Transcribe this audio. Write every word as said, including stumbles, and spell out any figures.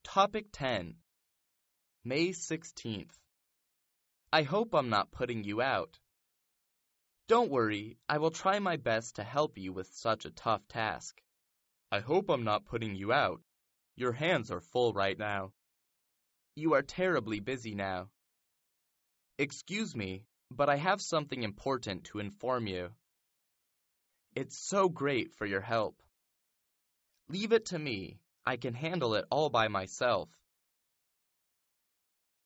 Topic ten. May sixteenth. I hope I'm not putting you out. Don't worry, I will try my best to help you with such a tough task. I hope I'm not putting you out. Your hands are full right now. You are terribly busy now. Excuse me, but I have something important to inform you. It's so great for your help. Leave it to me. I can handle it all by myself.